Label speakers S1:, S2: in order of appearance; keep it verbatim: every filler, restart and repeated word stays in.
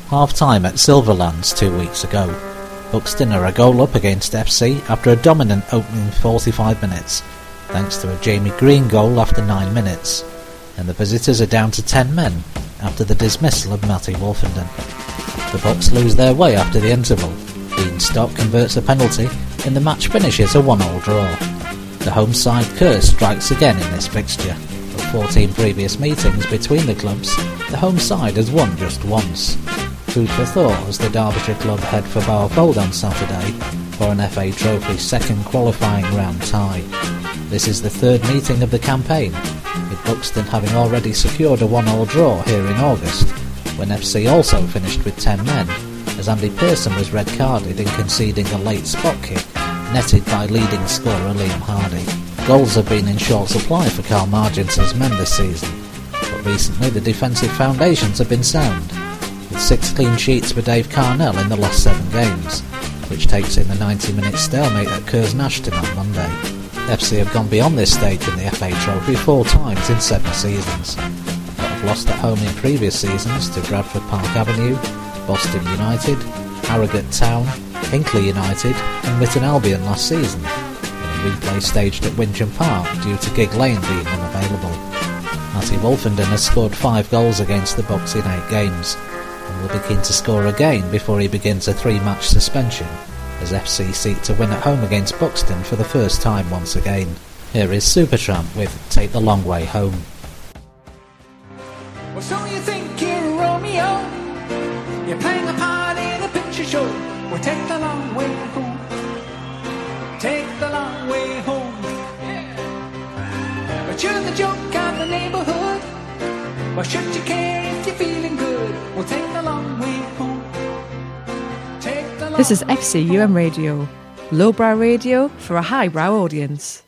S1: Half-time at Silverlands two weeks ago. Buxton are a goal up against F C after a dominant opening forty-five minutes, thanks to a Jamie Green goal after nine minutes. And the visitors are down to ten men after the dismissal of Matty Wolfenden. The Bucks lose their way after the interval. Dean Stock converts a penalty and the match finishes a one-all draw. The home side curse strikes again in this fixture. Of fourteen previous meetings between the clubs, the home side has won just once. Food for thought as the Derbyshire club head for Barfold on Saturday for an F A Trophy second qualifying round tie. This is the third meeting of the campaign, with Buxton having already secured a one-all draw here in August, when F C also finished with ten men, as Andy Pearson was red-carded in conceding a late spot kick, netted by leading scorer Liam Hardy. Goals have been in short supply for Carl Marginton's men this season, but recently the defensive foundations have been sound, with six clean sheets for Dave Carnell in the last seven games, which takes in the ninety-minute stalemate at Curzon-Ashton on Monday. F C have gone beyond this stage in the F A Trophy four times in seven seasons, but have lost at home in previous seasons to Bradford Park Avenue, Boston United, Harrogate Town, Hinckley United and Mytton Albion last season, in a replay staged at Wincham Park due to Gig Lane being unavailable. Matty Wolfenden has scored five goals against the Bucks in eight games, and will begin to score again before he begins a three-match suspension, as F C seek to win at home against Buxton for the first time once again. Here is Supertramp with Take the Long Way Home.
S2: Well, so you think you're Romeo, you're playing a part in a picture show. Well, take the long way home, take the long way home. Yeah. But you're the joke of the neighbourhood. Why should you care if you're feeling good? Well, take the long way home. Take the long
S3: This is F C U M Radio, lowbrow radio for a highbrow audience.